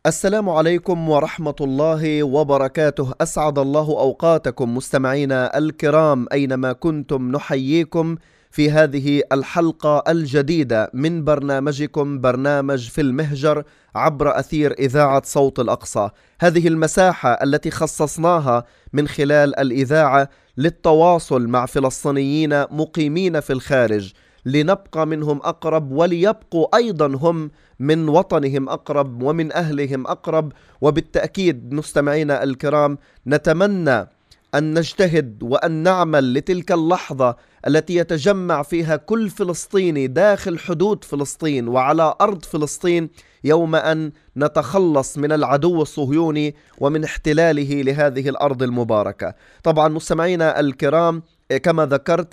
السلام عليكم ورحمة الله وبركاته. أسعد الله أوقاتكم مستمعينا الكرام أينما كنتم، نحييكم في هذه الحلقة الجديدة من برنامجكم برنامج في المهجر عبر أثير إذاعة صوت الأقصى. هذه المساحة التي خصصناها من خلال الإذاعة للتواصل مع فلسطينيين مقيمين في الخارج، لنبقى منهم أقرب وليبقوا أيضا هم من وطنهم أقرب ومن أهلهم أقرب. وبالتأكيد مستمعينا الكرام نتمنى أن نجتهد وأن نعمل لتلك اللحظة التي يتجمع فيها كل فلسطيني داخل حدود فلسطين وعلى أرض فلسطين، يوم أن نتخلص من العدو الصهيوني ومن احتلاله لهذه الأرض المباركة. طبعا مستمعينا الكرام، كما ذكرت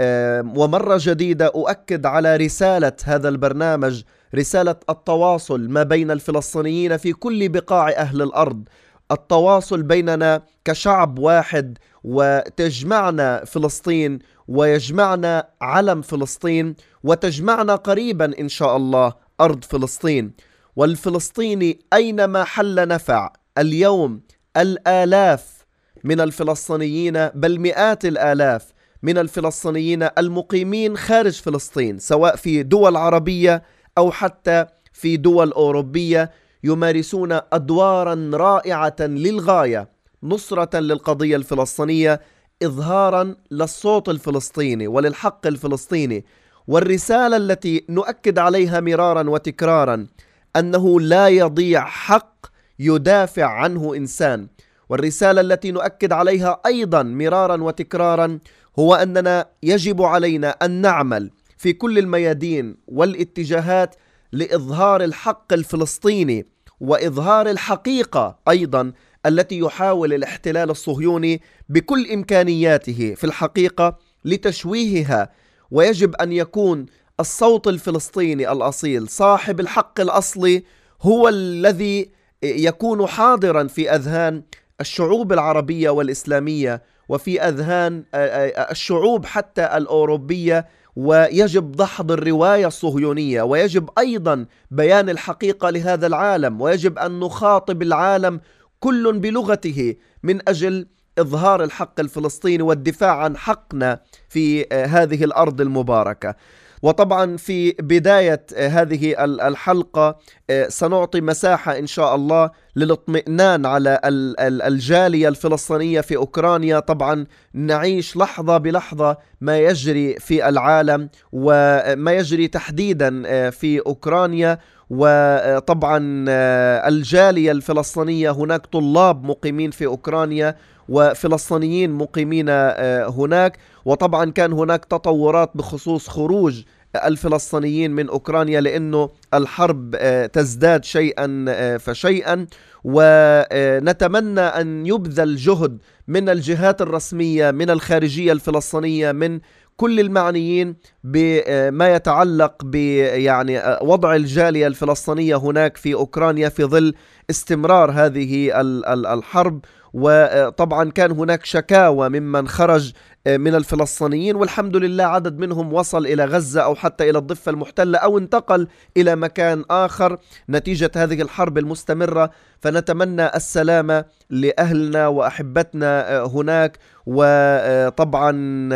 ومرة جديدة أؤكد على رسالة هذا البرنامج، رسالة التواصل ما بين الفلسطينيين في كل بقاع أهل الأرض، التواصل بيننا كشعب واحد، وتجمعنا فلسطين ويجمعنا علم فلسطين، وتجمعنا قريبا إن شاء الله أرض فلسطين. والفلسطيني أينما حل نفع. اليوم الآلاف من الفلسطينيين، بل مئات الآلاف من الفلسطينيين المقيمين خارج فلسطين، سواء في دول عربية أو حتى في دول أوروبية، يمارسون أدوارا رائعة للغاية نصرة للقضية الفلسطينية، إظهارا للصوت الفلسطيني وللحق الفلسطيني. والرسالة التي نؤكد عليها مرارا وتكرارا أنه لا يضيع حق يدافع عنه إنسان. والرسالة التي نؤكد عليها أيضا مرارا وتكرارا هو أننا يجب علينا أن نعمل في كل الميادين والاتجاهات لإظهار الحق الفلسطيني وإظهار الحقيقة أيضا التي يحاول الاحتلال الصهيوني بكل إمكانياته في الحقيقة لتشويهها. ويجب أن يكون الصوت الفلسطيني الأصيل صاحب الحق الأصلي هو الذي يكون حاضرا في أذهان الشعوب العربية والإسلامية وفي أذهان الشعوب حتى الأوروبية. ويجب دحض الرواية الصهيونية، ويجب أيضا بيان الحقيقة لهذا العالم، ويجب أن نخاطب العالم كل بلغته من أجل إظهار الحق الفلسطيني والدفاع عن حقنا في هذه الأرض المباركة. وطبعا في بداية هذه الحلقة سنعطي مساحة إن شاء الله للاطمئنان على الجالية الفلسطينية في أوكرانيا. طبعا نعيش لحظة بلحظة ما يجري في العالم وما يجري تحديدا في أوكرانيا. وطبعا الجالية الفلسطينية، هناك طلاب مقيمين في أوكرانيا وفلسطينيين مقيمين هناك. وطبعا كان هناك تطورات بخصوص خروج الفلسطينيين من أوكرانيا، لأنه الحرب تزداد شيئا فشيئا. ونتمنى أن يبذل جهد من الجهات الرسمية، من الخارجية الفلسطينية، من كل المعنيين بما يتعلق يعني وضع الجالية الفلسطينية هناك في أوكرانيا في ظل استمرار هذه الحرب. وطبعا كان هناك شكاوى ممن خرج من الفلسطينيين، والحمد لله عدد منهم وصل إلى غزة أو حتى إلى الضفة المحتلة أو انتقل إلى مكان آخر نتيجة هذه الحرب المستمرة. فنتمنى السلامة لأهلنا وأحبتنا هناك. وطبعا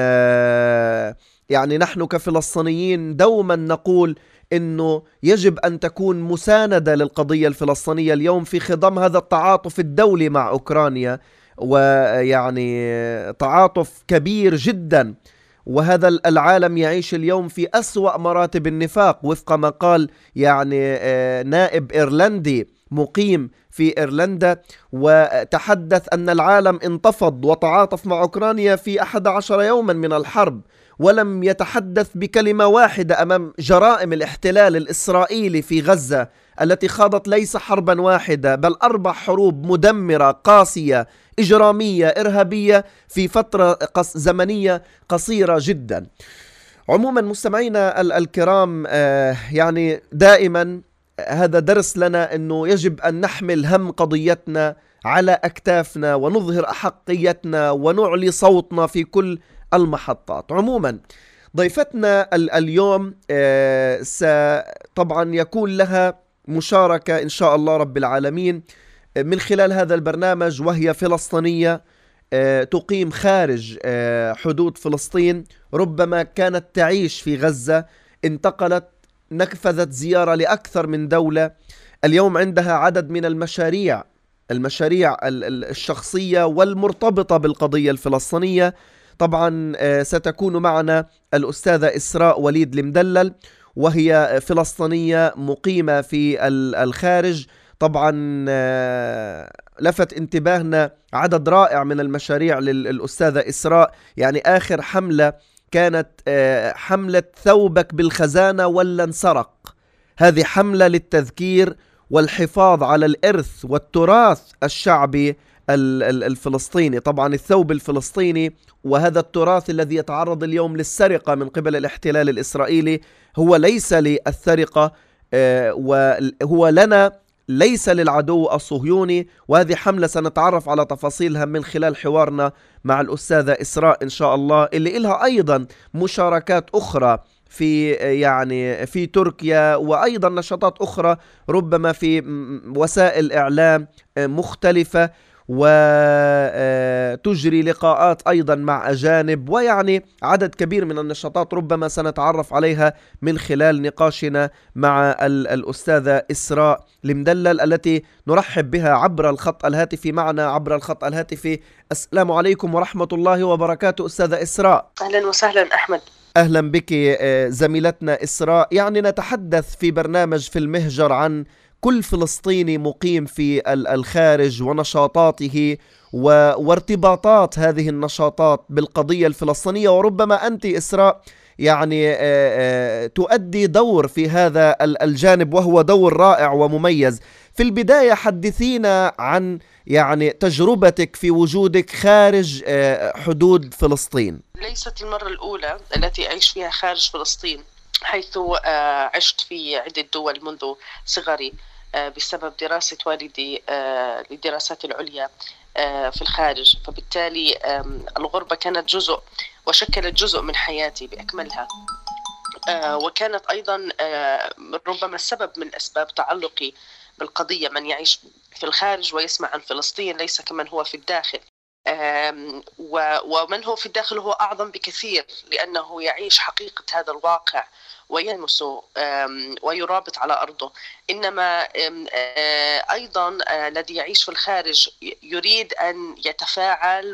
يعني نحن كفلسطينيين دوما نقول إنه يجب أن تكون مساندة للقضية الفلسطينية اليوم في خضم هذا التعاطف الدولي مع أوكرانيا، ويعني تعاطف كبير جدا. وهذا العالم يعيش اليوم في أسوأ مراتب النفاق، وفق ما قال يعني نائب إيرلندي مقيم في إيرلندا، وتحدث أن العالم انتفض وتعاطف مع أوكرانيا في 11 يوما من الحرب، ولم يتحدث بكلمة واحدة أمام جرائم الاحتلال الإسرائيلي في غزة التي خاضت ليس حربا واحدة بل 4 حروب مدمرة قاسية إجرامية إرهابية في فترة زمنية قصيرة جدا. عموما مستمعينا الكرام، يعني دائما هذا درس لنا أنه يجب أن نحمل هم قضيتنا على أكتافنا ونظهر أحقيتنا ونعلي صوتنا في كل المحطات. عموما ضيفتنا اليوم طبعا يكون لها مشاركة إن شاء الله رب العالمين من خلال هذا البرنامج، وهي فلسطينية تقيم خارج حدود فلسطين، ربما كانت تعيش في غزة، انتقلت، نفذت زيارة لأكثر من دولة. اليوم عندها عدد من المشاريع الشخصية والمرتبطة بالقضية الفلسطينية. طبعا ستكون معنا الأستاذة إسراء وليد المدلل، وهي فلسطينية مقيمة في الخارج. طبعا لفت انتباهنا عدد رائع من المشاريع للأستاذة إسراء. يعني آخر حملة كانت حملة ثوبك بالخزانة ولا انسرق. هذه حملة للتذكير والحفاظ على الإرث والتراث الشعبي الفلسطيني. طبعا الثوب الفلسطيني وهذا التراث الذي يتعرض اليوم للسرقة من قبل الاحتلال الإسرائيلي هو ليس للسرقة، وهو لنا، ليس للعدو الصهيوني. وهذه حملة سنتعرف على تفاصيلها من خلال حوارنا مع الأستاذة إسراء إن شاء الله، اللي إلها أيضا مشاركات أخرى في تركيا، وأيضا نشاطات أخرى ربما في وسائل إعلام مختلفة، وتجري لقاءات أيضا مع أجانب، ويعني عدد كبير من النشاطات ربما سنتعرف عليها من خلال نقاشنا مع الأستاذة إسراء المدلل، التي نرحب بها عبر الخط الهاتفي. معنا عبر الخط الهاتفي. السلام عليكم ورحمة الله وبركاته أستاذة إسراء. أهلا وسهلا أحمد. أهلا بك زميلتنا إسراء. يعني نتحدث في برنامج في المهجر عن كل فلسطيني مقيم في الخارج ونشاطاته وارتباطات هذه النشاطات بالقضية الفلسطينية، وربما أنت إسراء يعني تؤدي دور في هذا الجانب، وهو دور رائع ومميز. في البداية حدثينا عن يعني تجربتك في وجودك خارج حدود فلسطين. ليست المرة الأولى التي أعيش فيها خارج فلسطين، حيث عشت في عدة دول منذ صغري بسبب دراسة والدي للدراسات العليا في الخارج، فبالتالي الغربة كانت جزء وشكلت جزء من حياتي بأكملها، وكانت أيضا ربما السبب من أسباب تعلقي بالقضية. من يعيش في الخارج ويسمع عن فلسطين ليس كمن هو في الداخل، ومن هو في الداخل هو أعظم بكثير، لأنه يعيش حقيقة هذا الواقع ويلمسه ويرابط على أرضه. إنما أيضا الذي يعيش في الخارج يريد أن يتفاعل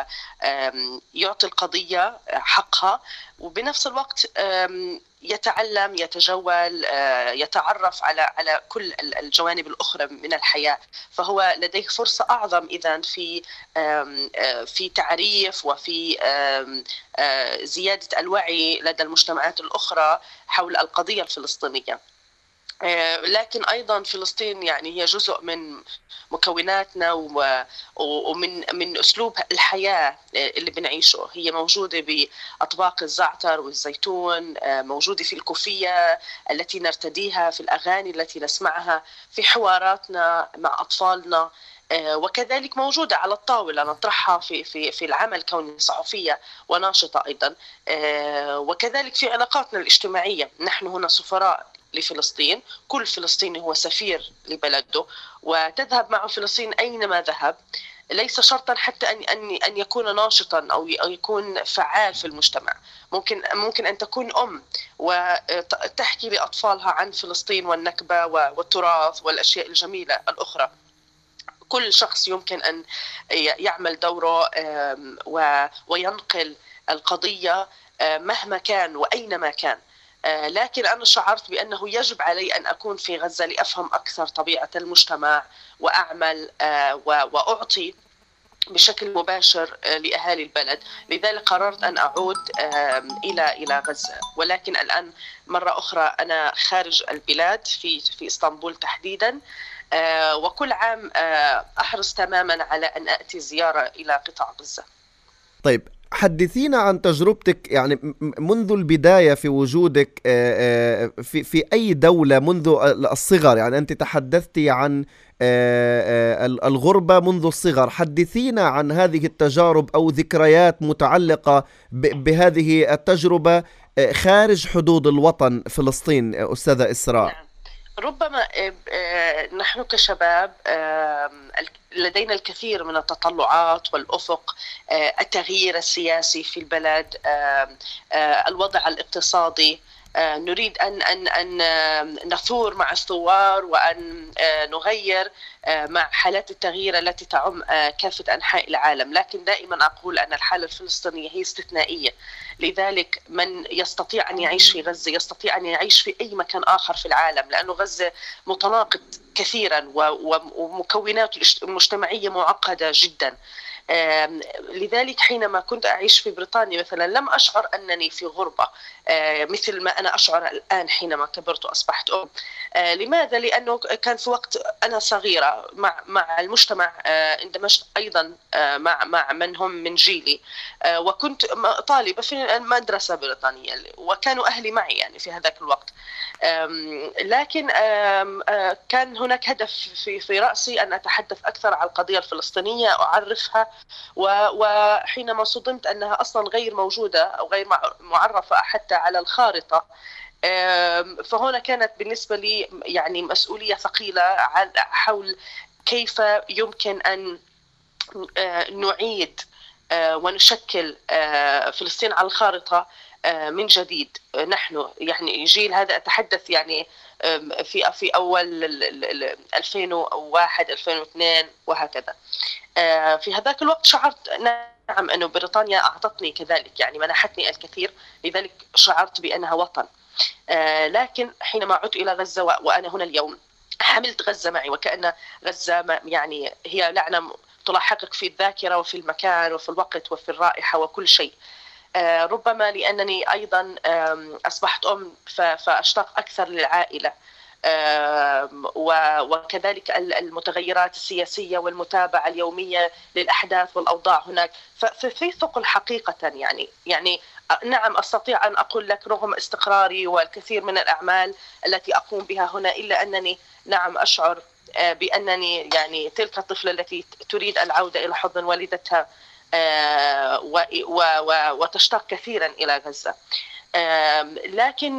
ويعطي القضية حقها، وبنفس الوقت يتعلم، يتجول، يتعرف على كل الجوانب الأخرى من الحياة. فهو لديه فرصة أعظم إذن في تعريف وفي زيادة الوعي لدى المجتمعات الأخرى حول القضية الفلسطينية. لكن أيضا فلسطين يعني هي جزء من مكوناتنا ومن أسلوب الحياة اللي بنعيشه. هي موجودة بأطباق الزعتر والزيتون، موجودة في الكوفية التي نرتديها، في الأغاني التي نسمعها، في حواراتنا مع أطفالنا، وكذلك موجودة على الطاولة نطرحها في العمل كوني صحفية وناشطة أيضا، وكذلك في علاقاتنا الاجتماعية. نحن هنا سفراء لفلسطين، كل فلسطيني هو سفير لبلده، وتذهب مع فلسطين أينما ذهب. ليس شرطا حتى أن يكون ناشطا أو يكون فعال في المجتمع. ممكن أن تكون أم وتحكي لأطفالها عن فلسطين والنكبة والتراث والأشياء الجميلة الأخرى. كل شخص يمكن أن يعمل دوره وينقل القضية مهما كان وأينما كان. لكن أنا شعرت بأنه يجب علي أن أكون في غزة لأفهم أكثر طبيعة المجتمع وأعمل وأعطي بشكل مباشر لأهالي البلد. لذلك قررت أن أعود إلى غزة، ولكن الآن مرة أخرى أنا خارج البلاد في إسطنبول تحديدا، وكل عام أحرص تماما على أن أتي زيارة إلى قطاع غزة. طيب حدثينا عن تجربتك يعني منذ البداية في وجودك في أي دولة منذ الصغر. يعني أنت تحدثتي عن الغربة منذ الصغر. حدثينا عن هذه التجارب أو ذكريات متعلقة بهذه التجربة خارج حدود الوطن فلسطين أستاذة إسراء. نعم. ربما نحن كشباب لدينا الكثير من التطلعات والأفق، التغيير السياسي في البلد، الوضع الاقتصادي. نريد أن نثور مع الثوار، وأن نغير مع حالات التغيير التي تعم كافة أنحاء العالم. لكن دائما أقول أن الحالة الفلسطينية هي استثنائية، لذلك من يستطيع أن يعيش في غزة يستطيع أن يعيش في أي مكان آخر في العالم، لأنه غزة متناقض كثيرا ومكونات المجتمعية معقدة جدا. لذلك حينما كنت أعيش في بريطانيا مثلا لم أشعر أنني في غربة مثل ما أنا أشعر الآن حينما كبرت وأصبحت أم. لماذا؟ لأنه كان في وقت أنا صغيرة مع المجتمع، اندمجت أيضا مع من هم من جيلي، وكنت طالبة في المدرسة بريطانية، وكانوا أهلي معي يعني في هذاك الوقت. لكن كان هناك هدف في رأسي أن أتحدث أكثر عن القضية الفلسطينية، أعرفها. وحينما صدمت أنها أصلا غير موجودة أو غير معرفة حتى على الخارطة، فهنا كانت بالنسبة لي يعني مسؤولية ثقيلة حول كيف يمكن أن نعيد ونشكل فلسطين على الخارطة من جديد. نحن يعني جيل هذا أتحدث يعني في أول 2001 2002 وهكذا. في هذاك الوقت شعرت نعم أنه بريطانيا أعطتني كذلك، يعني منحتني الكثير، لذلك شعرت بأنها وطن. لكن حينما عدت إلى غزة وأنا هنا اليوم حملت غزة معي، وكأن غزة يعني هي لعنة تلاحقك في الذاكرة وفي المكان وفي الوقت وفي الرائحة وكل شيء. ربما لأنني أيضا أصبحت أم فأشتاق أكثر للعائلة، وكذلك المتغيرات السياسية والمتابعة اليومية للأحداث والأوضاع هناك. ففي ثقل حقيقة يعني نعم أستطيع أن أقول لك رغم استقراري والكثير من الأعمال التي أقوم بها هنا، إلا أنني نعم أشعر بأنني يعني تلك الطفلة التي تريد العودة إلى حضن والدتها وتشتاق كثيرا إلى غزة. لكن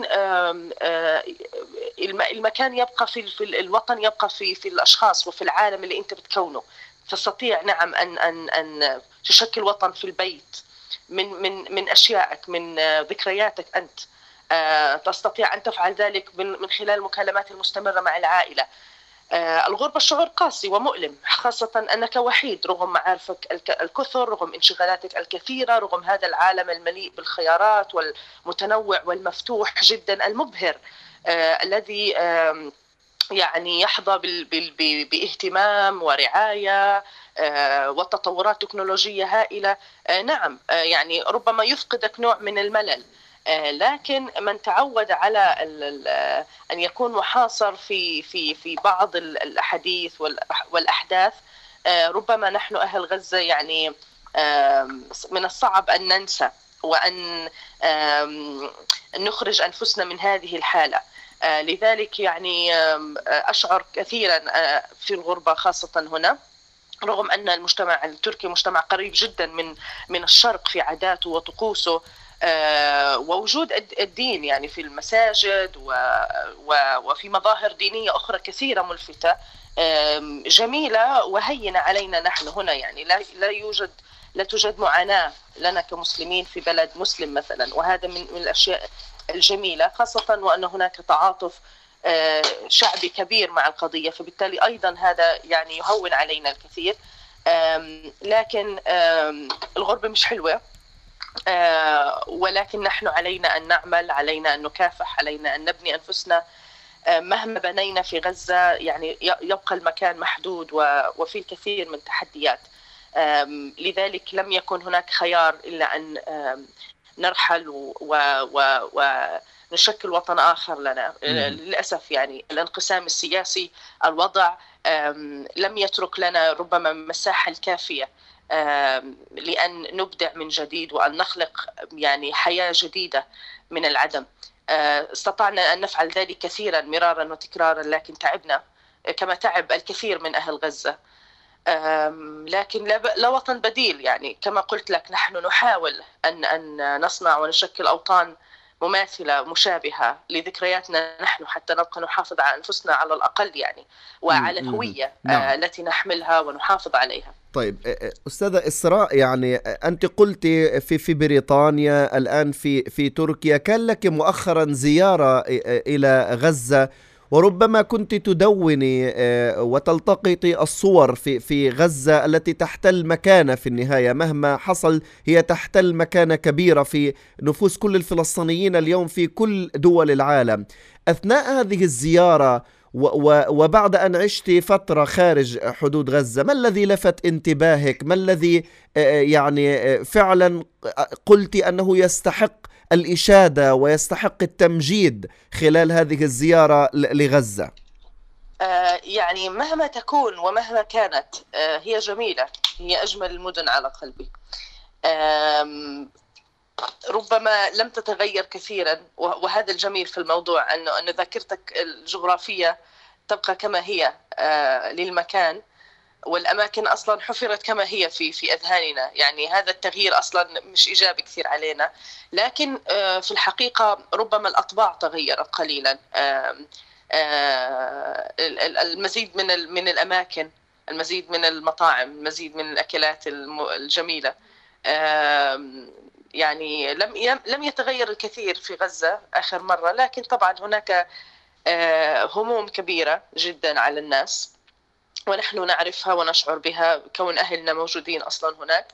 المكان يبقى في الوطن يبقى في الأشخاص وفي العالم اللي أنت بتكونه. تستطيع نعم أن تشكل وطن في البيت من أشيائك، من ذكرياتك أنت. تستطيع أن تفعل ذلك من خلال المكالمات المستمرة مع العائلة. الغربة شعور قاسي ومؤلم، خاصة أنك وحيد رغم معارفك الكثر، رغم انشغالاتك الكثيرة، رغم هذا العالم المليء بالخيارات والمتنوع والمفتوح جدا المبهر، الذي يعني يحظى باهتمام ورعاية وتطورات تكنولوجية هائلة. نعم يعني ربما يفقدك نوع من الملل، لكن من تعود على أن يكون محاصر في بعض الأحاديث والأحداث، ربما نحن أهل غزة يعني من الصعب أن ننسى وأن نخرج أنفسنا من هذه الحالة. لذلك يعني أشعر كثيرا في الغربة خاصة هنا، رغم أن المجتمع التركي مجتمع قريب جدا من الشرق في عاداته وطقوسه، ووجود الدين يعني في المساجد وفي مظاهر دينية أخرى كثيرة ملفتة جميلة وهينة علينا نحن هنا. يعني لا توجد معاناة لنا كمسلمين في بلد مسلم مثلا، وهذا من الأشياء الجميلة، خاصة وأن هناك تعاطف شعبي كبير مع القضية، فبالتالي أيضا هذا يعني يهون علينا الكثير. لكن الغربة مش حلوة، ولكن نحن علينا أن نعمل، علينا أن نكافح، علينا أن نبني أنفسنا. مهما بنينا في غزة يعني يبقى المكان محدود وفي الكثير من تحديات. لذلك لم يكن هناك خيار إلا أن نرحل ونشكل وطن آخر لنا. للأسف يعني الانقسام السياسي، الوضع لم يترك لنا ربما مساحة الكافية لأن نبدع من جديد وأن نخلق يعني حياة جديدة من العدم. استطعنا أن نفعل ذلك كثيرا مرارا وتكرارا، لكن تعبنا كما تعب الكثير من أهل غزة. لكن لا وطن بديل. يعني كما قلت لك نحن نحاول أن نصنع ونشكل أوطان مماثلة مشابهة لذكرياتنا نحن، حتى نبقى نحافظ على أنفسنا على الأقل يعني، وعلى الهوية نعم. التي نحملها ونحافظ عليها. طيب أستاذة إسراء، يعني أنت قلت في بريطانيا، الآن في تركيا، كان لك مؤخرا زيارة إلى غزة، وربما كنت تدوني وتلتقطي الصور في غزة التي تحتل مكانة في النهاية، مهما حصل هي تحتل مكانة كبيرة في نفوس كل الفلسطينيين اليوم في كل دول العالم. أثناء هذه الزيارة وبعد أن عشت فترة خارج حدود غزة، ما الذي لفت انتباهك؟ ما الذي يعني فعلا قلت أنه يستحق الإشادة ويستحق التمجيد خلال هذه الزيارة لغزة؟ يعني مهما تكون ومهما كانت هي جميلة، هي أجمل المدن على قلبي. ربما لم تتغير كثيرا، وهذا الجميل في الموضوع، أن ذاكرتك الجغرافية تبقى كما هي للمكان، والأماكن أصلا حفرت كما هي في أذهاننا. يعني هذا التغيير أصلا مش إيجابي كثير علينا، لكن في الحقيقة ربما الأطباع تغيرت قليلا. المزيد من الأماكن، المزيد من المطاعم، المزيد من الأكلات الجميلة. يعني لم يتغير الكثير في غزة آخر مرة، لكن طبعا هناك هموم كبيرة جدا على الناس، ونحن نعرفها ونشعر بها كون أهلنا موجودين أصلا هناك.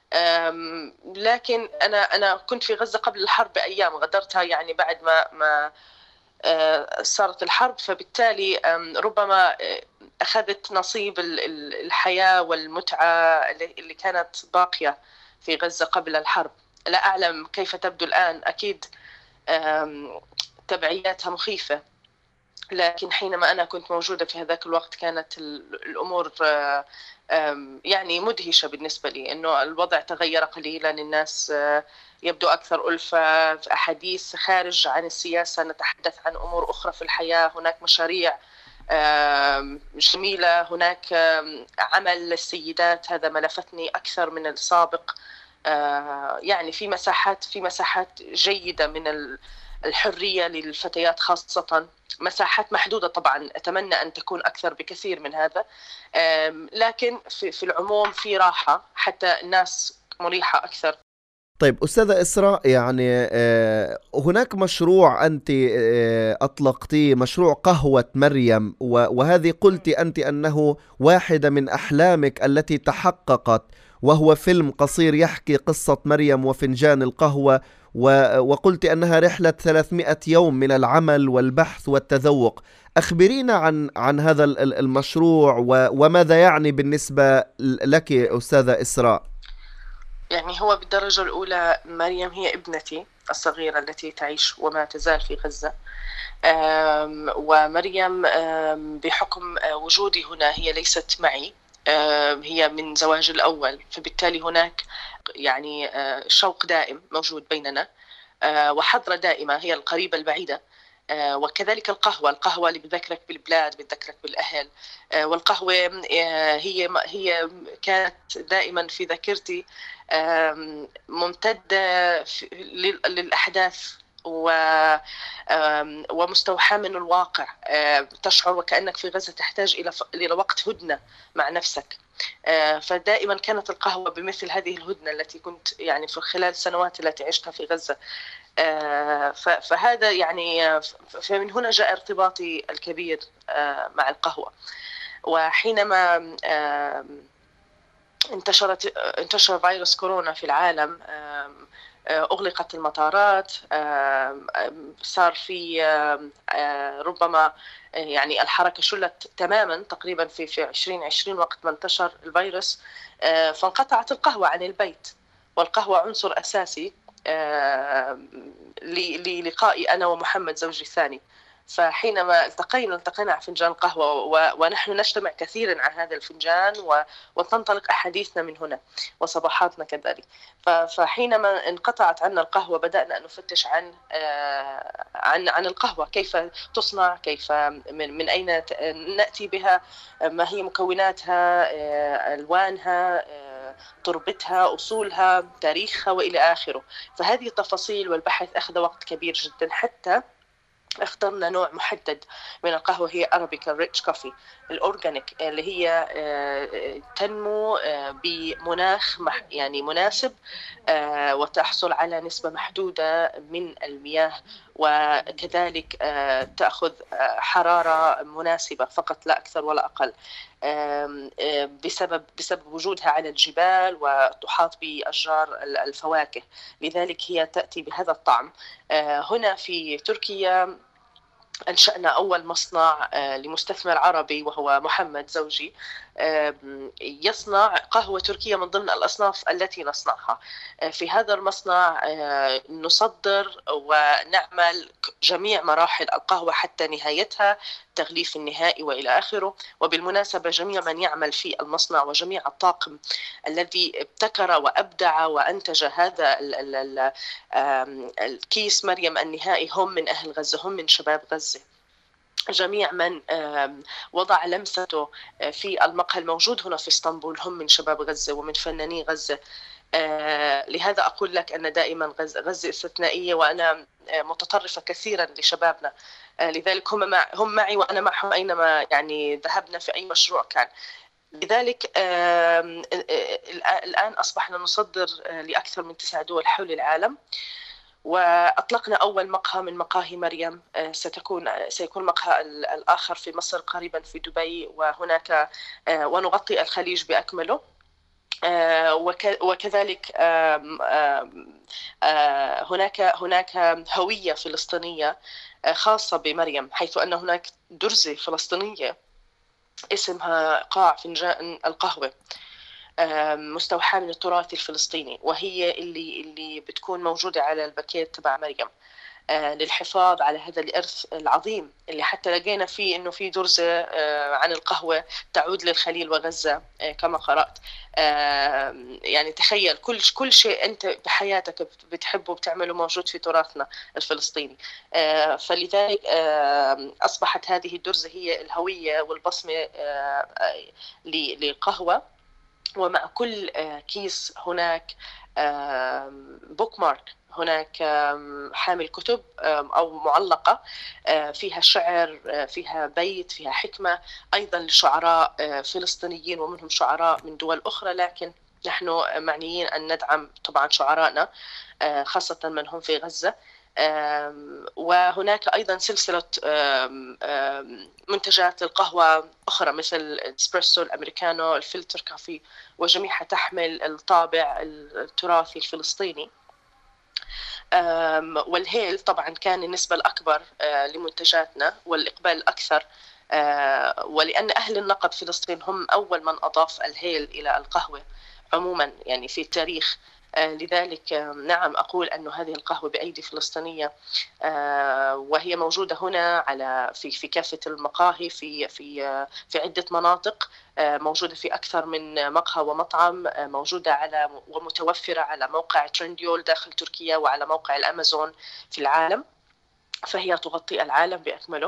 لكن أنا كنت في غزة قبل الحرب بأيام، غادرتها يعني بعد ما صارت الحرب، فبالتالي ربما أخذت نصيب الحياة والمتعة اللي كانت باقية في غزة قبل الحرب. لا أعلم كيف تبدو الآن، أكيد تبعياتها مخيفة، لكن حينما أنا كنت موجودة في هذاك الوقت كانت الأمور يعني مدهشة بالنسبة لي، أنه الوضع تغير قليلا. الناس يبدو أكثر ألفة، في أحاديث خارج عن السياسة، نتحدث عن أمور أخرى في الحياة. هناك مشاريع جميلة، هناك عمل للسيدات، هذا ما لفتني أكثر من السابق. يعني في مساحات جيدة من الحرية للفتيات خاصة، مساحات محدودة طبعا، أتمنى أن تكون أكثر بكثير من هذا، لكن في العموم في راحة، حتى الناس مريحة أكثر. طيب أستاذة إسراء، يعني هناك مشروع أنت أطلقتيه، مشروع قهوة مريم، وهذه قلت أنت أنه واحدة من أحلامك التي تحققت، وهو فيلم قصير يحكي قصة مريم وفنجان القهوة، وقلت أنها رحلة 300 يوم من العمل والبحث والتذوق. أخبرينا عن هذا المشروع، وماذا يعني بالنسبة لك أستاذة إسراء؟ يعني هو بالدرجة الأولى مريم هي ابنتي الصغيرة التي تعيش وما تزال في غزة. ومريم بحكم وجودي هنا هي ليست معي، هي من زواج الأول، فبالتالي هناك يعني شوق دائم موجود بيننا، وحضرة دائمة، هي القريبة البعيدة. وكذلك القهوة اللي بتذكرك بالبلاد، بتذكرك بالأهل. والقهوة هي كانت دائما في ذاكرتي، ممتدة للأحداث ومستوحاة من الواقع. تشعر وكأنك في غزة تحتاج إلى وقت هدنة مع نفسك. فدائما كانت القهوة بمثل هذه الهدنة التي كنت يعني في خلال السنوات التي عشتها في غزة. فهذا يعني فمن هنا جاء ارتباطي الكبير مع القهوة. وحينما انتشر فيروس كورونا في العالم، أغلقت المطارات، صار في ربما يعني الحركة شلت تماما تقريبا في 2020 وقت ما انتشر الفيروس. فانقطعت القهوة عن البيت، والقهوة عنصر أساسي للقائي أنا ومحمد زوجي الثاني. فحينما التقينا على فنجان قهوة، ونحن نجتمع كثيرا على هذا الفنجان، وتنطلق أحاديثنا من هنا وصباحاتنا كذلك. فحينما انقطعت عنا القهوة بدأنا أن نفتش عن القهوة، كيف تصنع، كيف من أين نأتي بها، ما هي مكوناتها، ألوانها، تربتها، أصولها، تاريخها وإلى آخره. فهذه التفاصيل والبحث أخذ وقت كبير جدا حتى اخترنا نوع محدد من القهوة، هي Arabica Rich Coffee الأورجانيك، اللي هي تنمو بمناخ يعني مناسب، وتحصل على نسبة محدودة من المياه، وكذلك تأخذ حرارة مناسبة فقط لا أكثر ولا أقل، بسبب وجودها على الجبال وتحاط بأشجار الفواكه، لذلك هي تأتي بهذا الطعم. هنا في تركيا أنشأنا أول مصنع لمستثمر عربي وهو محمد زوجي، يصنع قهوة تركية من ضمن الأصناف التي نصنعها. في هذا المصنع نصدر ونعمل جميع مراحل القهوة حتى نهايتها، تغليف النهائي وإلى آخره. وبالمناسبة جميع من يعمل في المصنع وجميع الطاقم الذي ابتكر وأبدع وأنتج هذا الكيس مريم النهائي هم من أهل غزة، هم من شباب غزة. جميع من وضع لمسته في المقهى الموجود هنا في اسطنبول هم من شباب غزة ومن فناني غزة. لهذا أقول لك أن دائما غزة استثنائية، وأنا متطرفة كثيرا لشبابنا، لذلك هم معي وأنا معهم أينما يعني ذهبنا في أي مشروع كان. لذلك الآن أصبحنا نصدر لأكثر من 9 دول حول العالم، وأطلقنا أول مقهى من مقاهي مريم، سيكون المقهى الآخر في مصر قريبا في دبي، وهناك ونغطي الخليج بأكمله. وكذلك هناك هوية فلسطينية خاصة بمريم، حيث أن هناك درزة فلسطينية اسمها قاع فنجان القهوة، مستوحاة من التراث الفلسطيني، وهي اللي بتكون موجودة على الباكيت تبع مريم، للحفاظ على هذا الإرث العظيم اللي حتى لقينا فيه إنه في درزة عن القهوة تعود للخليل وغزة كما قرأت. يعني تخيل كل شيء أنت بحياتك بتحبه وبتعمله موجود في تراثنا الفلسطيني. فلذلك أصبحت هذه الدرزة هي الهوية والبصمة للقهوة. ومع كل كيس هناك بوك مارك، هناك حامل كتب أو معلقة فيها شعر، فيها بيت، فيها حكمة، أيضا لشعراء فلسطينيين ومنهم شعراء من دول أخرى، لكن نحن معنيين أن ندعم طبعا شعرائنا خاصة من هم في غزة. وهناك أيضا سلسلة منتجات القهوة أخرى مثل الإسبريسو، الأمريكانو، الفلتر كافي، وجميعها تحمل الطابع التراثي الفلسطيني. والهيل طبعا كان النسبة الأكبر لمنتجاتنا والإقبال الأكثر، ولأن أهل النقب فلسطين هم أول من أضاف الهيل إلى القهوة عموما يعني في التاريخ. لذلك نعم أقول أن هذه القهوة بأيدي فلسطينية، وهي موجودة هنا في كافة المقاهي في عدة مناطق، موجودة في أكثر من مقهى ومطعم، موجودة ومتوفرة على موقع ترنديول داخل تركيا وعلى موقع الأمازون في العالم، فهي تغطي العالم بأكمله.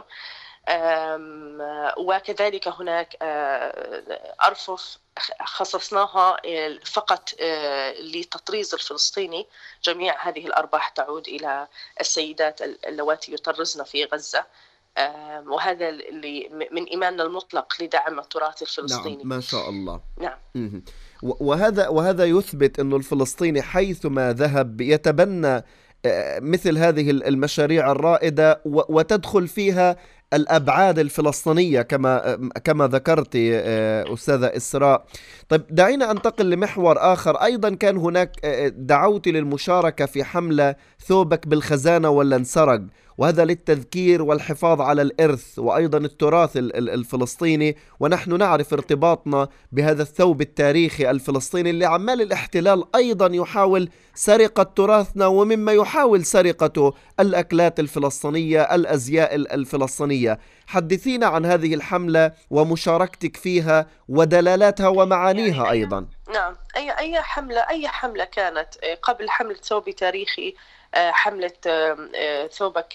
وكذلك هناك أرفف خصصناها فقط للتطريز الفلسطيني. جميع هذه الأرباح تعود إلى السيدات اللواتي يطرزن في غزة، وهذا اللي من إيماننا المطلق لدعم التراث الفلسطيني. نعم ما شاء الله. نعم. وهذا يثبت أنه الفلسطيني حيثما ذهب يتبنى مثل هذه المشاريع الرائدة وتدخل فيها الأبعاد الفلسطينية كما ذكرت أستاذة إسراء. طيب دعينا أنتقل لمحور آخر. أيضا كان هناك دعوت للمشاركة في حملة ثوبك بالخزانة ولا انسرق، وهذا للتذكير والحفاظ على الإرث وأيضا التراث الفلسطيني، ونحن نعرف ارتباطنا بهذا الثوب التاريخي الفلسطيني اللي عمال الاحتلال أيضا يحاول سرقة تراثنا، ومما يحاول سرقته الأكلات الفلسطينية، الأزياء الفلسطينية. حدثينا عن هذه الحملة ومشاركتك فيها ودلالاتها ومعانيها أيضا. نعم، أي حملة كانت قبل حملة ثوبي تاريخي، حملة ثوبك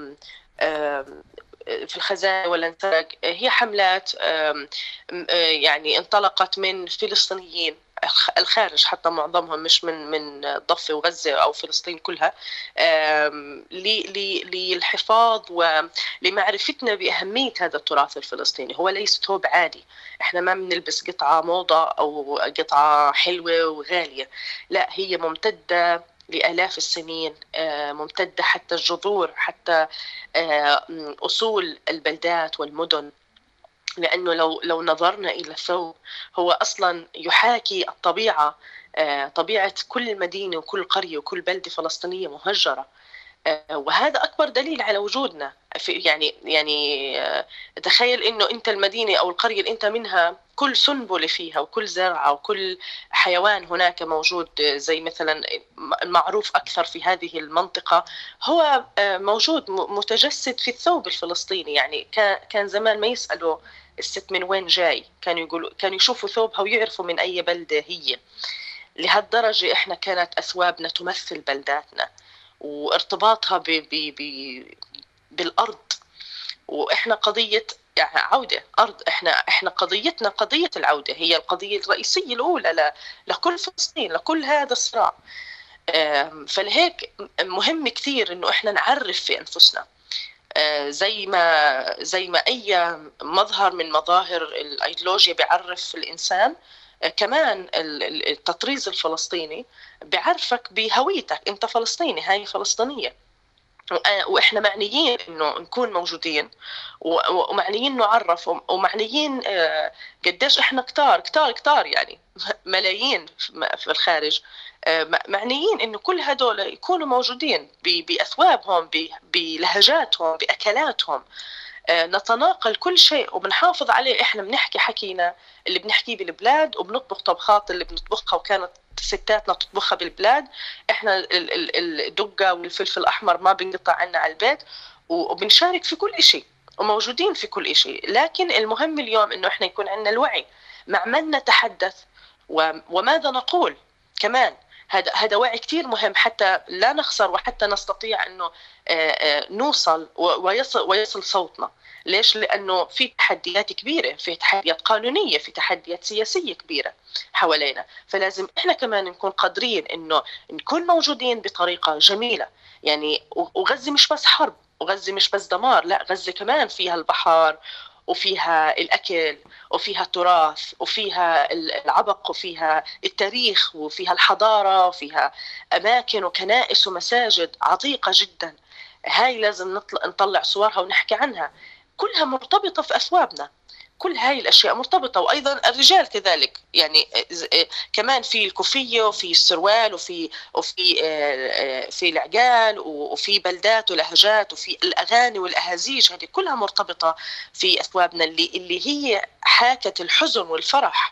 في الخزانة ولا انسرق، هي حملات يعني انطلقت من فلسطينيين الخارج حتى معظمهم، مش من الضفة وغزة أو فلسطين كلها، للحفاظ ولمعرفتنا بأهمية هذا التراث الفلسطيني. هو ليس ثوب عادي، احنا ما بنلبس قطعة موضة أو قطعة حلوة وغالية، لا، هي ممتدة لآلاف السنين، ممتدة حتى الجذور، حتى أصول البلدات والمدن. لأنه لو نظرنا إلى الثوب، هو أصلا يحاكي الطبيعة، طبيعة كل مدينة وكل قرية وكل بلدة فلسطينية مهجرة. وهذا أكبر دليل على وجودنا في، تخيل إنه أنت المدينة أو القرية اللي أنت منها، كل سنبلة فيها وكل زرعة وكل حيوان هناك موجود، زي مثلا المعروف أكثر في هذه المنطقة هو موجود متجسد في الثوب الفلسطيني. يعني كان زمان ما يسألوا الست من وين جاي، كانوا يشوفوا ثوبها ويعرفوا من أي بلدة هي. لهالدرجة إحنا كانت أثوابنا تمثل بلداتنا وارتباطها بالأرض. وإحنا قضية يعني عودة أرض، إحنا قضيتنا قضية العودة، هي القضية الرئيسية الأولى لكل فلسطين، لكل هذا الصراع. فلهيك مهم كثير إنه إحنا نعرف في أنفسنا، زي ما أي مظهر من مظاهر الأيديولوجيا بيعرف الإنسان، كمان التطريز الفلسطيني بيعرفك بهويتك، أنت فلسطيني، هاي فلسطينية. وإحنا معنيين إنه نكون موجودين، ومعنيين نعرف، ومعنيين قديش إحنا كتار يعني ملايين في الخارج، معنيين إنه كل هدول يكونوا موجودين بأثوابهم، بلهجاتهم، بأكلاتهم، نتناقل كل شيء وبنحافظ عليه. إحنا بنحكي حكينا اللي بنحكيه بالبلاد، وبنطبخ طبخات اللي بنطبخها وكانت ستاتنا تطبخها بالبلاد. إحنا الدقة والفلفل الأحمر ما بنقطع عنا على البيت، وبنشارك في كل إشي وموجودين في كل إشي. لكن المهم اليوم إنه إحنا يكون عنا الوعي مع من نتحدث وماذا نقول كمان. هذا وعي كتير مهم حتى لا نخسر، وحتى نستطيع أنه نوصل ويصل صوتنا. ليش؟ لأنه في تحديات كبيرة، في تحديات قانونية، في تحديات سياسية كبيرة حوالينا، فلازم إحنا كمان نكون قادرين إنه نكون موجودين بطريقة جميلة. يعني وغزة مش بس حرب، وغزة مش بس دمار، لا، غزة كمان فيها البحر، وفيها الأكل، وفيها التراث، وفيها العبق، وفيها التاريخ، وفيها الحضارة، وفيها أماكن وكنائس ومساجد عتيقة جدا. هاي لازم نطلع صورها ونحكي عنها، كلها مرتبطة في أثوابنا، كل هاي الأشياء مرتبطة. وأيضا الرجال كذلك، يعني كمان في الكوفية وفي السروال وفي العقال، وفي بلدات ولهجات، وفي الأغاني والأهازيج، هذه كلها مرتبطة في أثوابنا، اللي هي حاكة الحزن والفرح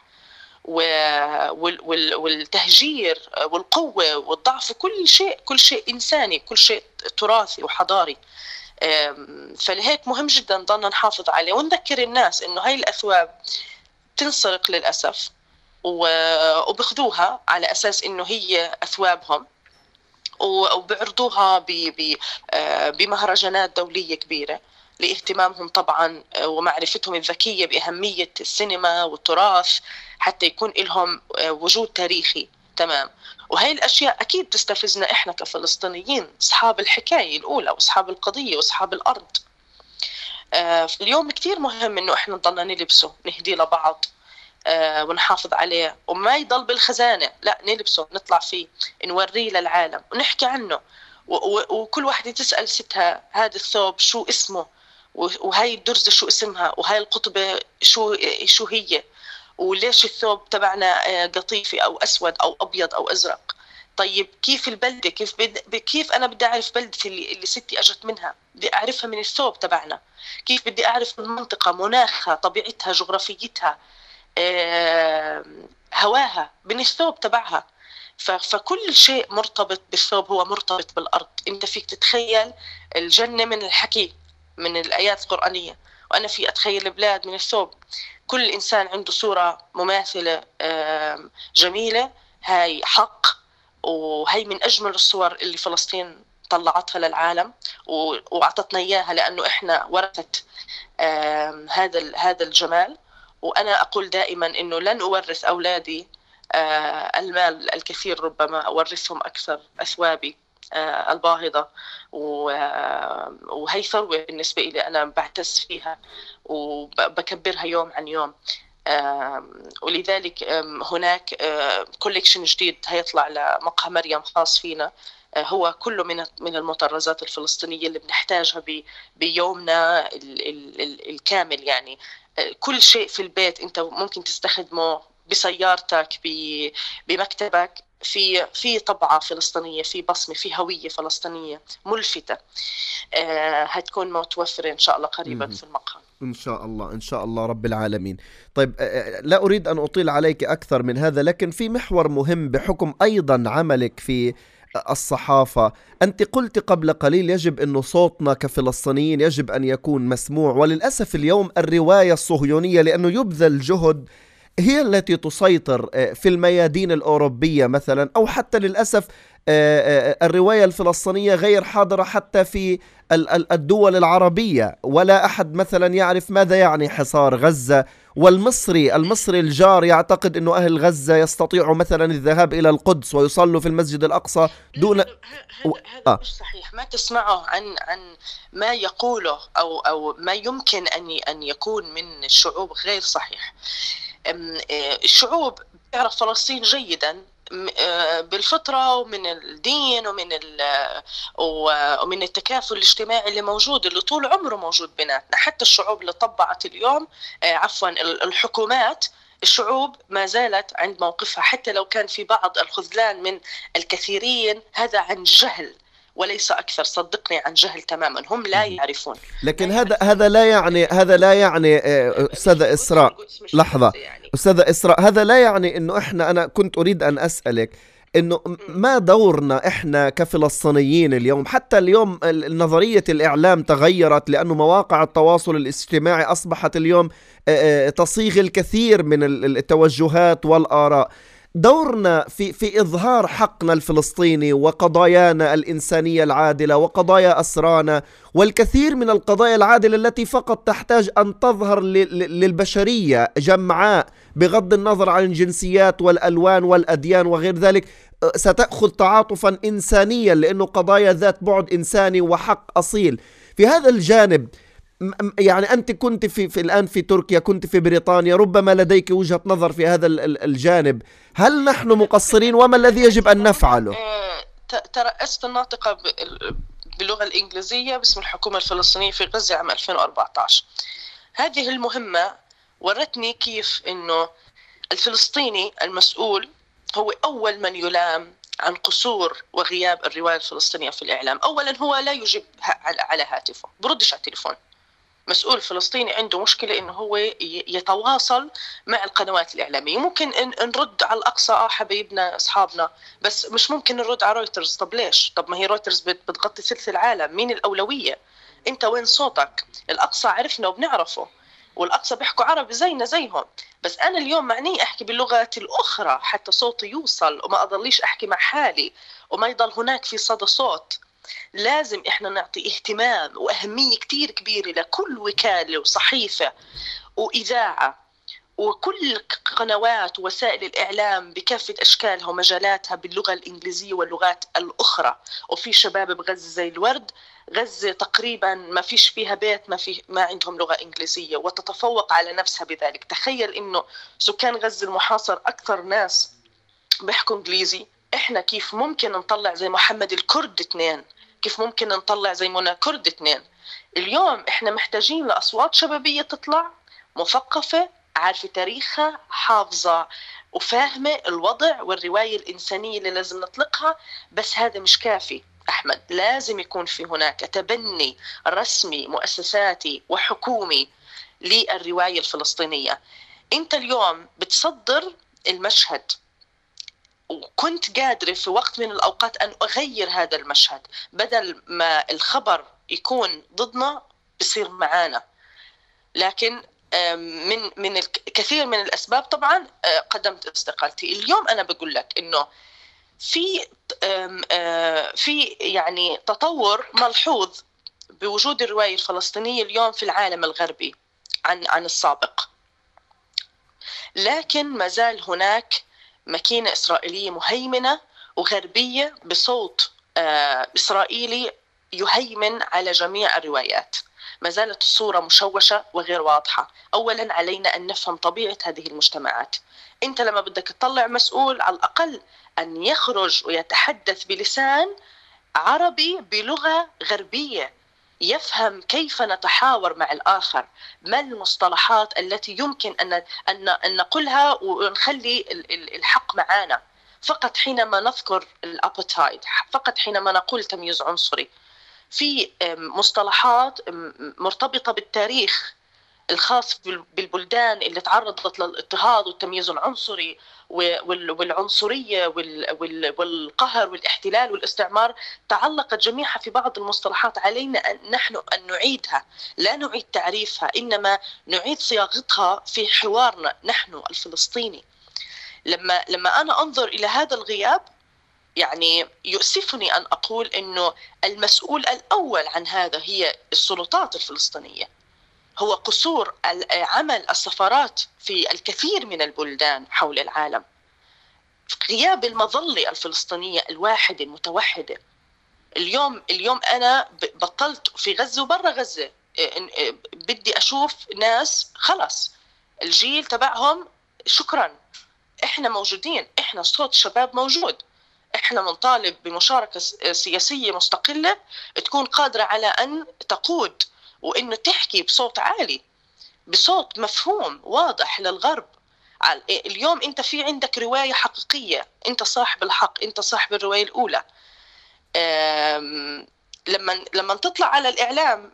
والتهجير والقوة والضعف، كل شيء إنساني، كل شيء تراثي وحضاري. فلهيك مهم جدا نضلنا نحافظ عليه ونذكر الناس إنه هاي الأثواب تنسرق للأسف، وبخذوها على أساس إنه هي أثوابهم، وبعرضوها بمهرجانات دولية كبيرة لاهتمامهم طبعا ومعرفتهم الذكية بأهمية السينما والتراث، حتى يكون لهم وجود تاريخي. تمام. وهي الأشياء أكيد تستفزنا إحنا كفلسطينيين، أصحاب الحكاية الأولى وأصحاب القضية وأصحاب الأرض. اليوم كتير مهم إنه إحنا نضلنا نلبسه، نهدي لبعض، ونحافظ عليه، وما يضل بالخزانة، لا، نلبسه، نطلع فيه، نوريه للعالم ونحكي عنه. وكل واحدة تسأل ستها هذا الثوب شو اسمه، وهاي الدرزة شو اسمها، وهاي القطبة شو هي، وليش الثوب تبعنا قطيفي أو أسود أو أبيض أو أزرق. طيب كيف البلدة، كيف أنا بدي أعرف بلدتي اللي ستي أجت منها؟ بدي أعرفها من الثوب تبعنا. كيف بدي أعرف المنطقة، مناخها، طبيعتها، جغرافيتها، هواها، من الثوب تبعها. فكل شيء مرتبط بالثوب هو مرتبط بالأرض. أنت فيك تتخيل الجنة من الحكي، من الآيات القرآنية، وأنا في أتخيل البلاد من الثوب. كل إنسان عنده صورة مماثلة جميلة، هاي حق، وهي من أجمل الصور اللي فلسطين طلعتها للعالم وأعطتنا إياها، لأنه إحنا ورثت هذا الجمال. وأنا أقول دائما إنه لن أورث أولادي المال الكثير ربما أورثهم أكثر أثوابي الباهظة، وهي ثروة بالنسبة لي أنا بعتز فيها وبكبرها يوم عن يوم. ولذلك هناك كوليكشن جديد هيطلع لمقهى مريم خاص فينا، هو كله من المطرزات الفلسطينية اللي بنحتاجها بيومنا الكامل. يعني كل شيء في البيت أنت ممكن تستخدمه، بسيارتك، بمكتبك، في طبعة فلسطينية، في بصمة، في هوية فلسطينية ملفتة، هتكون متوفرة إن شاء الله قريبا في المقهى. إن شاء الله، إن شاء الله رب العالمين. طيب، لا أريد أن أطيل عليك أكثر من هذا، لكن في محور مهم بحكم أيضا عملك في الصحافة. أنت قلت قبل قليل يجب أن صوتنا كفلسطينيين يجب أن يكون مسموع، وللأسف اليوم الرواية الصهيونية لأنه يبذل جهد هي التي تسيطر في الميادين الأوروبية مثلا، أو حتى للأسف الرواية الفلسطينية غير حاضرة حتى في الدول العربية، ولا أحد مثلا يعرف ماذا يعني حصار غزة. والمصري الجار يعتقد أنه أهل غزة يستطيعوا مثلا الذهاب إلى القدس ويصلوا في المسجد الأقصى دون هذا مش صحيح. ما تسمعه عن ما يقوله أو ما يمكن أن يكون من الشعوب غير صحيح. الشعوب تعرف فلسطين جيدا بالفطرة ومن الدين ومن التكافل الاجتماعي اللي موجود، اللي طول عمره موجود بيناتنا. حتى الشعوب اللي طبعت اليوم الحكومات، الشعوب ما زالت عند موقفها، حتى لو كان في بعض الخذلان من الكثيرين، هذا عن جهل وليس أكثر. صدقني، عن جهل تماما، هم لا يعرفون. لكن هذا لا يعني أستاذة إسراء، لحظة أستاذة إسراء، هذا لا يعني إنه أنا كنت أريد أن أسألك إنه ما دورنا إحنا كفلسطينيين اليوم. حتى اليوم نظرية الإعلام تغيرت، لأنه مواقع التواصل الاجتماعي أصبحت اليوم تصيغ الكثير من التوجهات والآراء. دورنا في إظهار حقنا الفلسطيني وقضايانا الإنسانية العادلة وقضايا أسرانا والكثير من القضايا العادلة التي فقط تحتاج أن تظهر للبشرية جمعاء بغض النظر عن الجنسيات والألوان والأديان وغير ذلك، ستأخذ تعاطفا إنسانيا لأنه قضايا ذات بعد إنساني وحق أصيل. في هذا الجانب، يعني أنت كنت الآن في تركيا، كنت في بريطانيا، ربما لديك وجهة نظر في هذا الجانب. هل نحن مقصرين وما الذي يجب أن نفعله؟ ترأست الناطقة باللغة الإنجليزية باسم الحكومة الفلسطينية في غزة عام 2014. هذه المهمة ورتني كيف أنه الفلسطيني المسؤول هو أول من يلام عن قصور وغياب الرواية الفلسطينية في الإعلام. أولا، هو لا يجيب على هاتفه، بردش على التليفون. مسؤول فلسطيني عنده مشكلة إنه هو يتواصل مع القنوات الإعلامية. ممكن نرد على الأقصى، حبايبنا أصحابنا، بس مش ممكن نرد على رويترز. طب ليش؟ طب ما هي رويترز بتغطي ثلث العالم. مين الأولوية؟ أنت وين صوتك؟ الأقصى عرفنا وبنعرفه، والأقصى بيحكوا عربي زينا زيهم، بس أنا اليوم معني أحكي باللغات الأخرى حتى صوتي يوصل وما أضليش أحكي مع حالي وما يضل هناك في صدى صوت. لازم إحنا نعطي اهتمام وأهمية كتير كبيرة لكل وكالة وصحيفة وإذاعة وكل قنوات ووسائل الإعلام بكافة أشكالها ومجالاتها باللغة الإنجليزية واللغات الأخرى. وفي شباب بغزة زي الورد، غزة تقريبا ما فيش فيها بيت ما عندهم لغة إنجليزية، وتتفوق على نفسها بذلك. تخيل إنه سكان غزة المحاصر أكثر ناس بيحكوا إنجليزي. إحنا كيف ممكن نطلع زي محمد الكرد 2؟ كيف ممكن نطلع زي منى كرد 2؟ اليوم إحنا محتاجين لأصوات شبابية تطلع مثقفة، عارفة تاريخها، حافظة وفاهمة الوضع والرواية الإنسانية اللي لازم نطلقها. بس هذا مش كافي أحمد، لازم يكون في هناك تبني رسمي مؤسساتي وحكومي للرواية الفلسطينية. أنت اليوم بتصدر المشهد، وكنت قادرة في وقت من الأوقات أن أغير هذا المشهد، بدل ما الخبر يكون ضدنا بصير معانا. لكن من الكثير من الأسباب طبعا قدمت استقالتي. اليوم أنا بقول لك إنه في يعني تطور ملحوظ بوجود الرواية الفلسطينية اليوم في العالم الغربي عن السابق، لكن ما زال هناك ماكينة إسرائيلية مهيمنة وغربية بصوت إسرائيلي يهيمن على جميع الروايات. ما زالت الصورة مشوشة وغير واضحة. أولا علينا أن نفهم طبيعة هذه المجتمعات. أنت لما بدك تطلع مسؤول على الأقل أن يخرج ويتحدث بلسان عربي بلغة غربية، يفهم كيف نتحاور مع الآخر، ما المصطلحات التي يمكن أن نقولها ونخلي الحق معانا. فقط حينما نذكر الأبارتهايد، فقط حينما نقول تمييز عنصري، في مصطلحات مرتبطة بالتاريخ الخاص بالبلدان اللي تعرضت للاضطهاد والتمييز العنصري والعنصرية والقهر والاحتلال والاستعمار، تعلقت جميعها في بعض المصطلحات. علينا نحن أن نعيدها، لا نعيد تعريفها، إنما نعيد صياغتها في حوارنا نحن الفلسطيني. لما أنا أنظر إلى هذا الغياب، يعني يؤسفني أن أقول أنه المسؤول الأول عن هذا هي السلطات الفلسطينية. هو قصور عمل السفارات في الكثير من البلدان حول العالم، غياب المظلة الفلسطينية الواحدة المتوحدة. اليوم أنا بطلت في غزة وبرا غزة، بدي أشوف ناس خلص الجيل تبعهم شكرا إحنا موجودين، إحنا صوت الشباب موجود، إحنا منطالب بمشاركة سياسية مستقلة تكون قادرة على أن تقود وإنه تحكي بصوت عالي، بصوت مفهوم واضح للغرب. اليوم أنت في عندك رواية حقيقية، أنت صاحب الحق، أنت صاحب الرواية الأولى. لما تطلع على الإعلام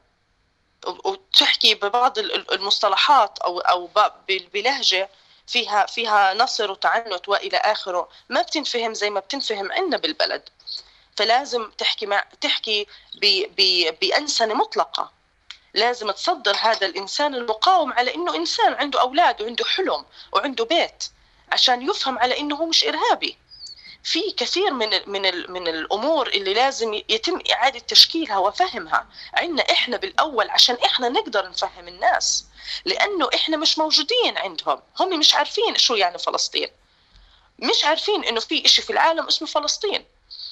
وتحكي ببعض المصطلحات أو بلهجة فيها نصر وتعنت وإلى آخره، ما بتنفهم زي ما بتنفهم عندنا بالبلد. فلازم تحكي بأنسنة مطلقة. لازم تصدر هذا الإنسان المقاوم على إنه إنسان عنده أولاد وعنده حلم وعنده بيت، عشان يفهم على إنه هو مش إرهابي. في كثير من الأمور اللي لازم يتم إعادة تشكيلها وفهمها عنا إحنا بالأول، عشان إحنا نقدر نفهم الناس، لأنه إحنا مش موجودين عندهم. هم مش عارفين شو يعني فلسطين، مش عارفين إنه في إشي في العالم اسمه فلسطين.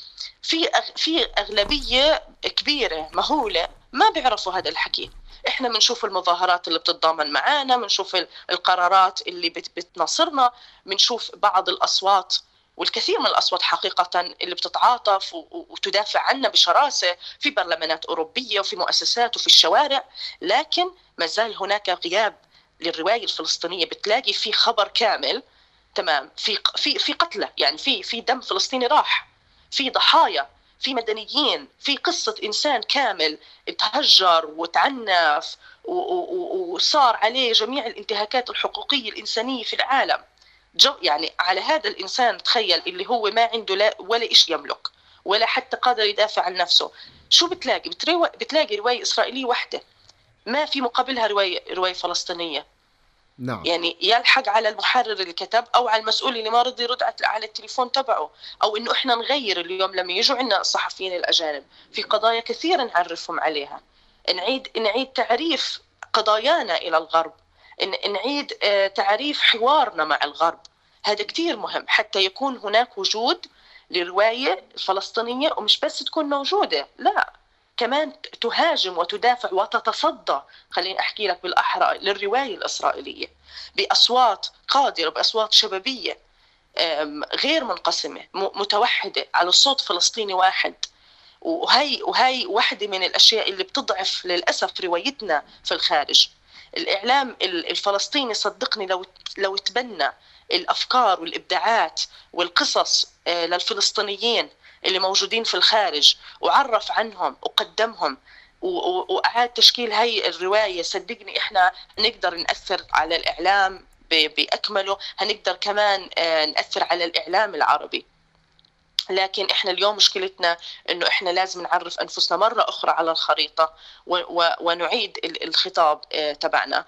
في أغلبية كبيرة مهولة ما بيعرفوا هذا الحكي. إحنا بنشوف المظاهرات اللي بتتضامن معانا، بنشوف القرارات اللي بتناصرنا، بنشوف بعض الأصوات والكثير من الأصوات حقيقة اللي بتتعاطف وتدافع عنا بشراسة في برلمانات أوروبية وفي مؤسسات وفي الشوارع. لكن ما زال هناك غياب للرواية الفلسطينية. بتلاقي في خبر كامل، تمام، في قتلى، يعني في دم فلسطيني راح، في ضحايا، في مدنيين، في قصة إنسان كامل تهجر وتعنف وصار عليه جميع الانتهاكات الحقوقية الإنسانية في العالم. يعني على هذا الإنسان تخيل اللي هو ما عنده ولا إيش يملك ولا حتى قادر يدافع عن نفسه، شو بتلاقي رواية إسرائيلية واحدة، ما في مقابلها رواية فلسطينية. نعم. يعني يلحق على المحرر اللي كتب أو على المسؤول اللي ما رضي يرد على التليفون تبعه، أو إنه إحنا نغير. اليوم لما يجوا عنا الصحفيين الأجانب في قضايا كثيرة نعرفهم عليها، نعيد تعريف قضايانا إلى الغرب، نعيد تعريف حوارنا مع الغرب. هذا كتير مهم حتى يكون هناك وجود للرواية الفلسطينية، ومش بس تكون موجودة، لا، كمان تهاجم وتدافع وتتصدى، خليني أحكي لك بالأحرى، للرواية الإسرائيلية بأصوات قادرة، بأصوات شبابية غير منقسمة، متوحدة على صوت فلسطيني واحد. وهي واحدة من الأشياء اللي بتضعف للأسف روايتنا في الخارج. الإعلام الفلسطيني صدقني لو تبنى الأفكار والإبداعات والقصص للفلسطينيين اللي موجودين في الخارج وعرف عنهم وقدمهم وأعاد تشكيل هاي الرواية، صدقني إحنا نقدر نأثر على الإعلام بأكمله، هنقدر كمان نأثر على الإعلام العربي. لكن إحنا اليوم مشكلتنا إنه إحنا لازم نعرف أنفسنا مرة أخرى على الخريطة ونعيد الخطاب تبعنا.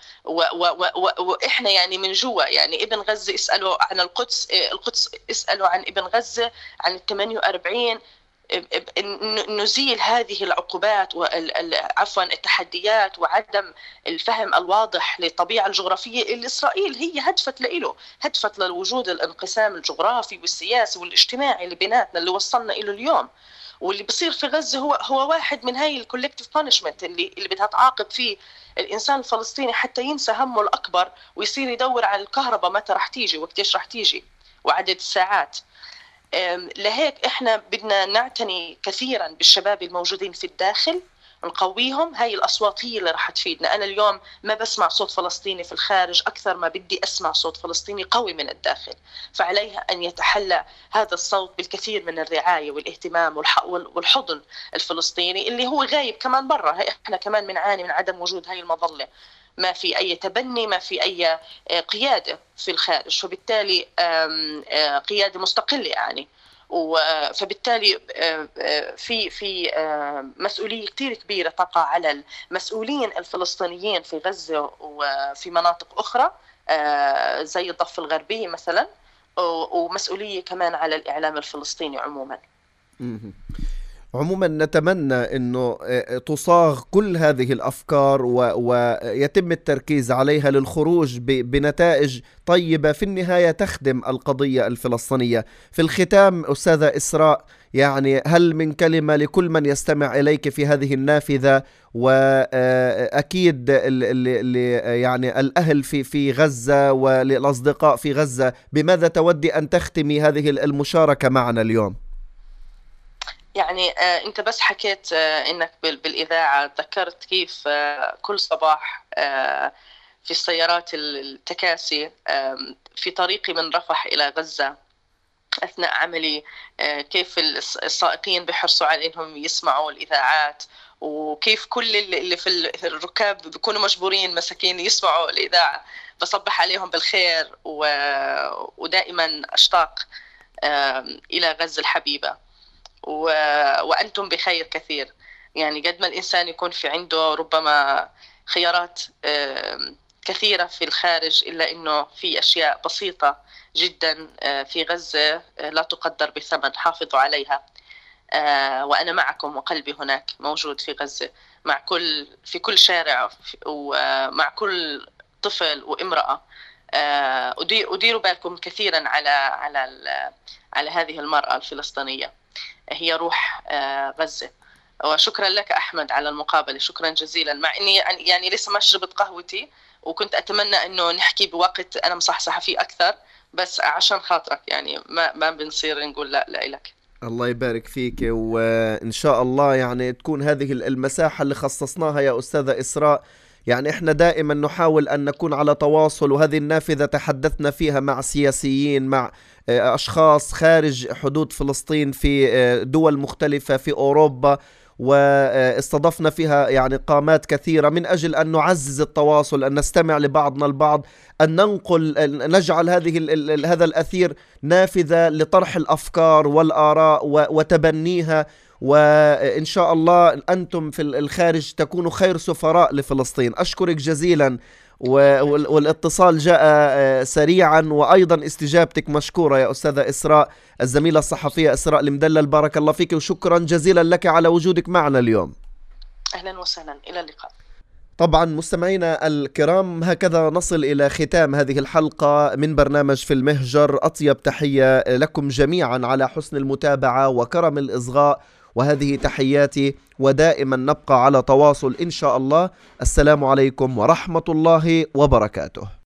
وإحنا يعني من جوا، يعني ابن غزة اسألوا عن القدس اسألوا عن ابن غزة، عن 48. نزيل هذه العقوبات عفوا التحديات وعدم الفهم الواضح للطبيعة الجغرافية اللي إسرائيل هي هدفت للوجود الانقسام الجغرافي والسياسي والاجتماعي اللي بيناتنا اللي وصلنا إلى اليوم. واللي بصير في غزة هو واحد من هاي الكولكتيف بانشمنت اللي بدها تعاقب فيه الإنسان الفلسطيني حتى ينسى همه الأكبر ويصير يدور على الكهرباء متى رح تيجي وقتيش رح تيجي وعدد الساعات. لهيك إحنا بدنا نعتني كثيرا بالشباب الموجودين في الداخل، نقويهم. هاي الأصوات هي اللي رح تفيدنا. أنا اليوم ما بسمع صوت فلسطيني في الخارج أكثر ما بدي أسمع صوت فلسطيني قوي من الداخل، فعليها أن يتحلى هذا الصوت بالكثير من الرعاية والاهتمام والحضن الفلسطيني اللي هو غايب كمان برا. إحنا كمان بنعاني من عدم وجود هاي المظلة، ما في أي تبني، ما في أي قيادة في الخارج، فبالتالي قيادة مستقلة يعني. فبالتالي في مسؤولية كتير كبيرة تقع على المسؤولين الفلسطينيين في غزة وفي مناطق أخرى زي الضفة الغربية مثلا، ومسؤولية كمان على الإعلام الفلسطيني عموما. عموما نتمنى أنه تصاغ كل هذه الأفكار ويتم التركيز عليها للخروج بنتائج طيبة في النهاية تخدم القضية الفلسطينية. في الختام أستاذة إسراء، يعني هل من كلمة لكل من يستمع إليك في هذه النافذة، وأكيد يعني الأهل في غزة وللأصدقاء في غزة، بماذا تودي أن تختمي هذه المشاركة معنا اليوم؟ يعني أنت بس حكيت إنك بالإذاعة ذكرت كيف كل صباح في السيارات التكاسي في طريقي من رفح إلى غزة أثناء عملي، كيف السائقين بيحرصوا على إنهم يسمعوا الإذاعات، وكيف كل اللي في الركاب بيكونوا مجبورين مساكين يسمعوا الإذاعة. بصبح عليهم بالخير ودائما أشتاق إلى غزة الحبيبة، وأنتم بخير كثير. يعني قد ما الإنسان يكون في عنده ربما خيارات كثيرة في الخارج، إلا إنه في أشياء بسيطة جدا في غزة لا تقدر بثمن. حافظوا عليها، وأنا معكم وقلبي هناك موجود في غزة، في كل شارع ومع كل طفل وامرأة. أديروا بالكم كثيرا على هذه المرأة الفلسطينية، هي روح غزة. وشكرا لك أحمد على المقابلة، شكرا جزيلا، مع أني يعني لسه ما شربت قهوتي وكنت أتمنى أنه نحكي بوقت أنا مصحصحة فيه أكثر، بس عشان خاطرك يعني ما بنصير نقول لا لك. الله يبارك فيك، وإن شاء الله يعني تكون هذه المساحة اللي خصصناها يا أستاذة إسراء. يعني إحنا دائما نحاول أن نكون على تواصل، وهذه النافذة تحدثنا فيها مع سياسيين، مع أشخاص خارج حدود فلسطين في دول مختلفة في أوروبا، واستضفنا فيها يعني قامات كثيرة من أجل أن نعزز التواصل، أن نستمع لبعضنا البعض، أن نجعل هذا الأثير نافذة لطرح الأفكار والآراء وتبنيها. وإن شاء الله أنتم في الخارج تكونوا خير سفراء لفلسطين. أشكرك جزيلا، والاتصال جاء سريعا، وأيضا استجابتك مشكورة يا أستاذة إسراء، الزميلة الصحفية إسراء المدلل. بارك الله فيك وشكرا جزيلا لك على وجودك معنا اليوم. أهلا وسهلا، إلى اللقاء. طبعا مستمعينا الكرام، هكذا نصل إلى ختام هذه الحلقة من برنامج في المهجر. أطيب تحية لكم جميعا على حسن المتابعة وكرم الإصغاء، وهذه تحياتي، ودائما نبقى على تواصل إن شاء الله. السلام عليكم ورحمة الله وبركاته.